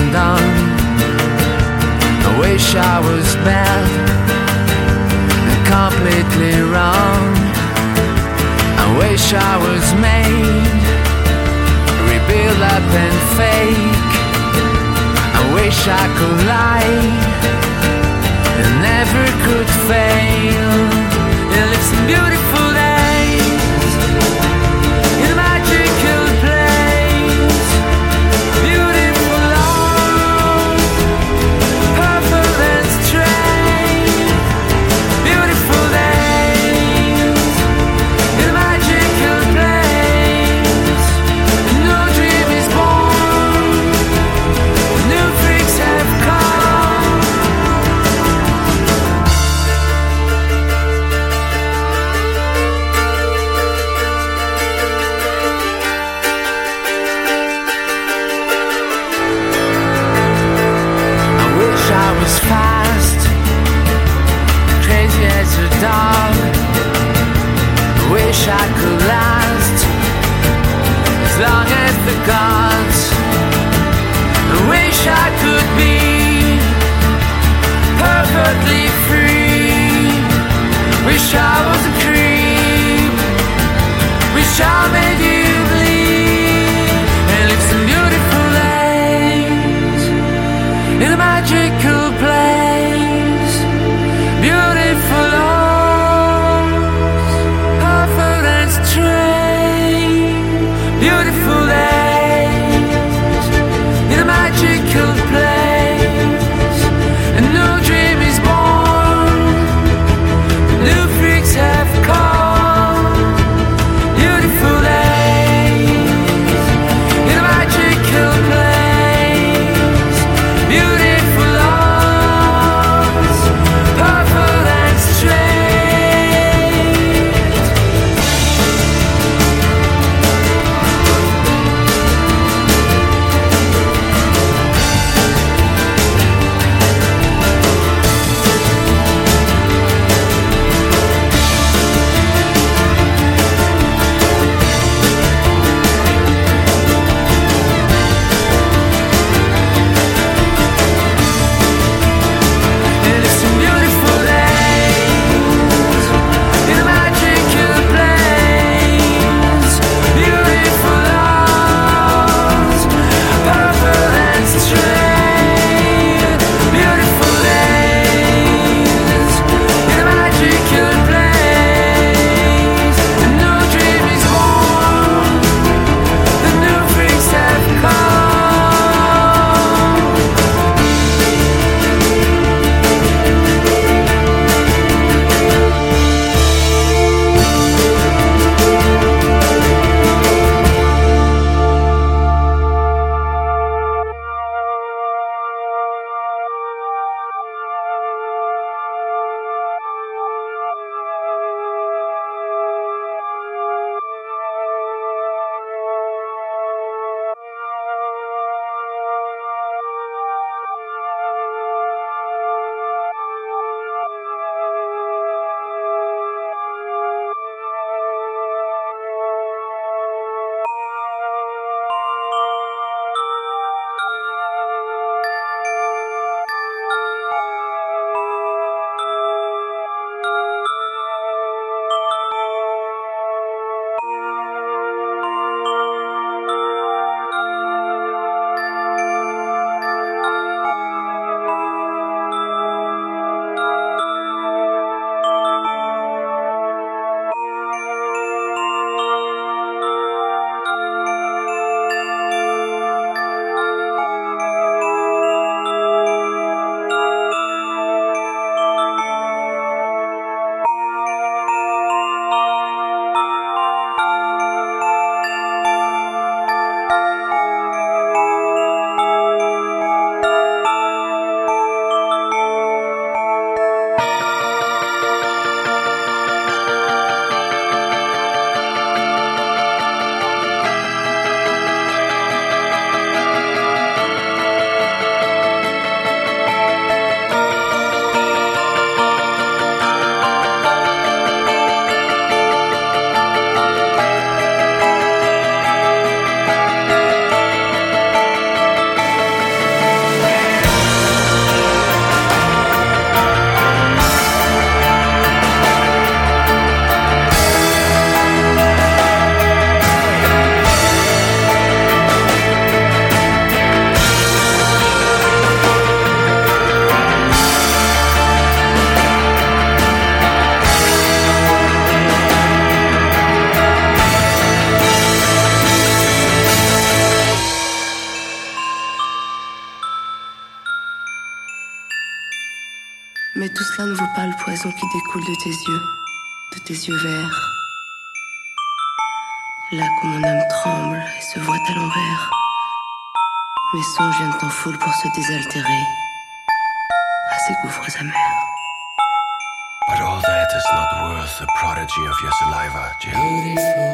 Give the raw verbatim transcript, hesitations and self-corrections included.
undone. I wish I was bad and completely wrong. I wish I was made, rebuild up and fake. I wish I could lie and never could fail. And live some beautiful days in a magical place. Beautiful love, perfect and straight. Beautiful days in a magical place. A new dream is born, new freaks have come. I wish I was fast, crazy as a dog. I wish I could last as long as the gods. I wish I could be perfectly free. Wish I was a creep. Wish I made you bleed. And live some beautiful days in a magical place. Beautiful loves, perfect and straight. Beautiful days in a magical place. A new dream is born, new freaks have come. Beautiful days in a magical place. Beautiful loves, perfect and straight. cela ne vaut pas le poison qui découle de tes yeux, de tes yeux verts. Là où mon âme tremble et se voit à l'envers, mes songes viennent en foule pour se désaltérer à ces gouffres amers. But all that is not worth the prodigy of your saliva, Jill.